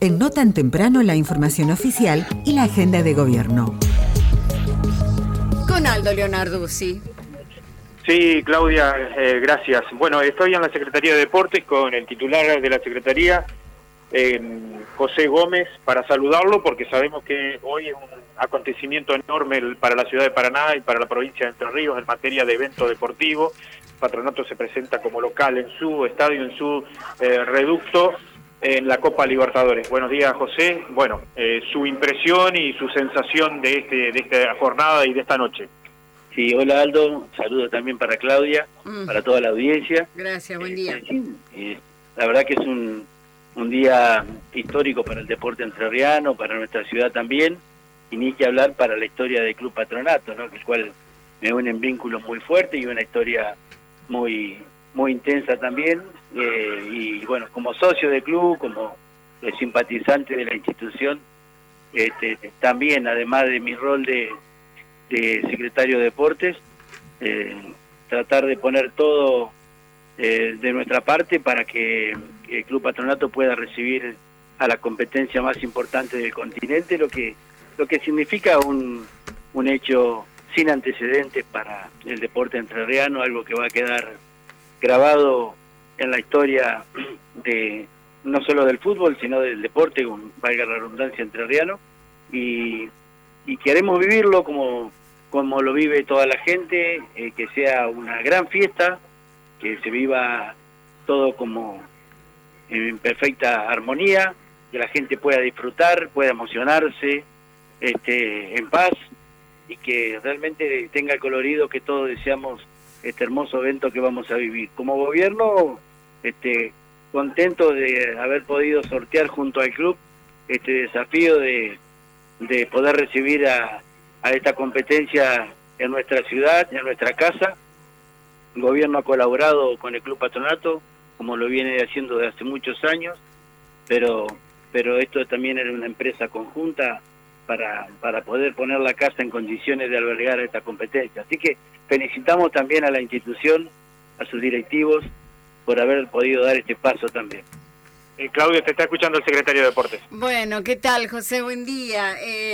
En No Tan Temprano, la información oficial y la agenda de gobierno. Con Aldo Leonarduzzi. Sí, Claudia, gracias. Bueno, estoy en la Secretaría de Deportes con el titular de la Secretaría, José Gómez, para saludarlo porque sabemos que hoy es un acontecimiento enorme para la ciudad de Paraná y para la provincia de Entre Ríos en materia de evento deportivo. Patronato se presenta como local en su estadio, en su reducto, en la Copa Libertadores. Buenos días, José. Bueno, su impresión y su sensación de esta jornada y de esta noche. Sí, hola Aldo, saludos también para Claudia, para toda la audiencia. Gracias, buen día. La verdad que es un día histórico para el deporte entrerriano, para nuestra ciudad también, y ni que hablar para la historia del Club Patronato, ¿no? El cual me unen vínculos muy fuertes y una historia muy intensa también, y bueno, como socio del club, como simpatizante de la institución, también, además de mi rol de secretario de Deportes, tratar de poner todo de nuestra parte para que el Club Patronato pueda recibir a la competencia más importante del continente, lo que significa un hecho sin antecedentes para el deporte entrerriano, algo que va a quedar grabado en la historia de no solo del fútbol, sino del deporte, valga la redundancia, entrerriano, y queremos vivirlo como lo vive toda la gente, que sea una gran fiesta, que se viva todo como en perfecta armonía, que la gente pueda disfrutar, pueda emocionarse en paz, y que realmente tenga el colorido que todos deseamos este hermoso evento que vamos a vivir. Como gobierno, contento de haber podido sortear junto al club este desafío de poder recibir a esta competencia en nuestra ciudad, en nuestra casa. El gobierno ha colaborado con el Club Patronato, como lo viene haciendo desde hace muchos años, pero esto también era una empresa conjunta para poder poner la casa en condiciones de albergar esta competencia. Así que felicitamos también a la institución, a sus directivos, por haber podido dar este paso también. Claudia, te está escuchando el secretario de Deportes. Bueno, ¿qué tal, José? Buen día.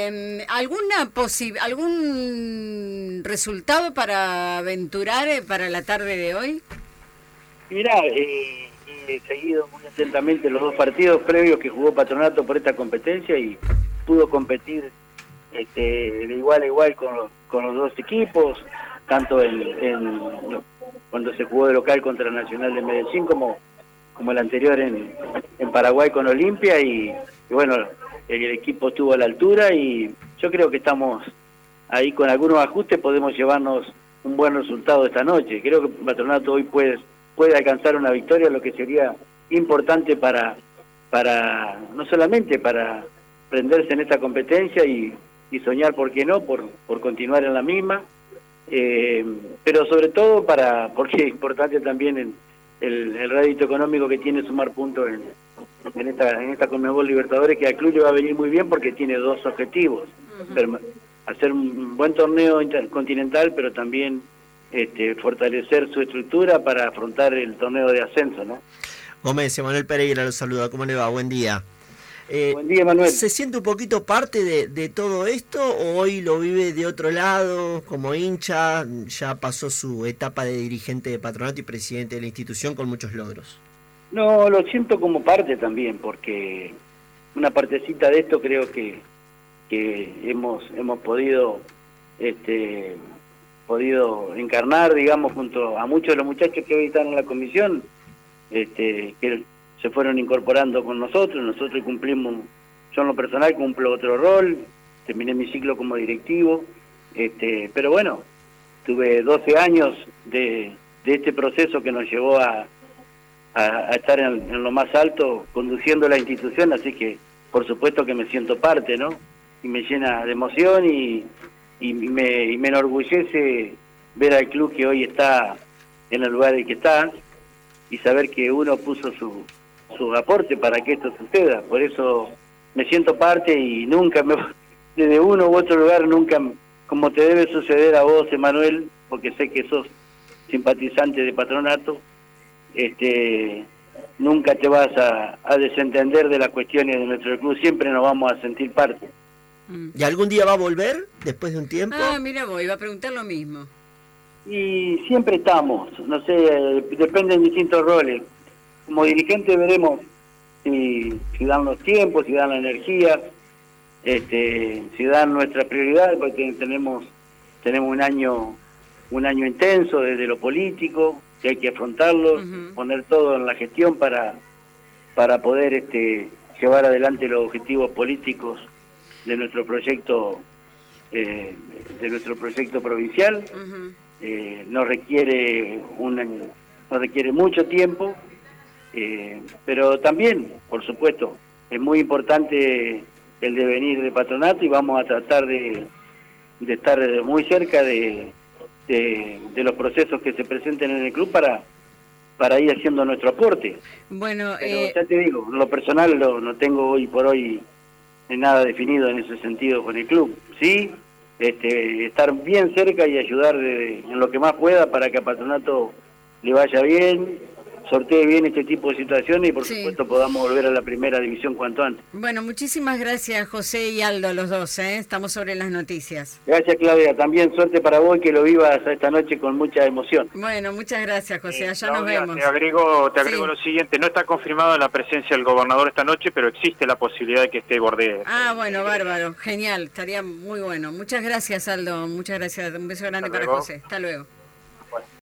¿Algún resultado para aventurar para la tarde de hoy? Mirá, he seguido muy atentamente los dos partidos previos que jugó Patronato por esta competencia y pudo competir de igual a igual con los dos equipos, tanto cuando se jugó de local contra Nacional de Medellín como el anterior en Paraguay con Olimpia, y bueno, el equipo estuvo a la altura y yo creo que estamos ahí con algunos ajustes, podemos llevarnos un buen resultado esta noche. Creo que Patronato hoy puede alcanzar una victoria, lo que sería importante para no solamente para prenderse en esta competencia y soñar, ¿por qué no?, por continuar en la misma, pero sobre todo porque es importante también el rédito económico que tiene sumar puntos en esta Conmebol Libertadores, que al club le va a venir muy bien porque tiene dos objetivos: hacer un buen torneo intercontinental, pero también fortalecer su estructura para afrontar el torneo de ascenso, ¿no? Gómez, Manuel Pereira lo saluda. ¿Cómo le va? Buen día. Buen día, Manuel. ¿Se siente un poquito parte de todo esto o hoy lo vive de otro lado, como hincha? Ya pasó su etapa de dirigente de Patronato y presidente de la institución con muchos logros. No, lo siento como parte también, porque una partecita de esto creo que hemos podido encarnar, digamos, junto a muchos de los muchachos que hoy están en la comisión, que se fueron incorporando con nosotros cumplimos. Yo en lo personal cumplo otro rol, terminé mi ciclo como directivo, pero bueno, tuve 12 años de este proceso que nos llevó a estar en lo más alto conduciendo la institución, así que por supuesto que me siento parte, ¿no? Y me llena de emoción y me enorgullece ver al club que hoy está en el lugar en que está y saber que uno puso su aporte para que esto suceda. Por eso me siento parte y nunca desde uno u otro lugar, nunca, como te debe suceder a vos, Emanuel, porque sé que sos simpatizante de Patronato, nunca te vas a desentender de las cuestiones de nuestro club, siempre nos vamos a sentir parte. ¿Y algún día va a volver después de un tiempo? Ah, mira vos, iba a preguntar lo mismo. Y siempre estamos, no sé, dependen distintos roles. Como dirigente veremos si dan los tiempos, si dan la energía, si dan nuestra prioridad, porque tenemos un año intenso desde lo político, que hay que afrontarlo, poner todo en la gestión para poder llevar adelante los objetivos políticos de nuestro proyecto provincial. Nos requiere mucho tiempo, pero también, por supuesto, es muy importante el devenir de Patronato y vamos a tratar de estar muy cerca de los procesos que se presenten en el club para ir haciendo nuestro aporte. Bueno, pero ya te digo, en lo personal no tengo hoy por hoy nada definido en ese sentido con el club. Sí, estar bien cerca y ayudar en lo que más pueda para que a Patronato le vaya bien, sortee bien este tipo de situaciones y por supuesto podamos volver a la primera división cuanto antes. Bueno, muchísimas gracias José y Aldo, los dos, estamos sobre las noticias. Gracias Claudia, también suerte para vos y que lo vivas esta noche con mucha emoción. Bueno, muchas gracias José, allá Claudia, nos vemos. Te agrego lo siguiente, no está confirmada la presencia del gobernador esta noche, pero existe la posibilidad de que esté Bordé. Ah, bueno, bárbaro, genial, estaría muy bueno. Muchas gracias Aldo, muchas gracias, un beso grande para José, hasta luego.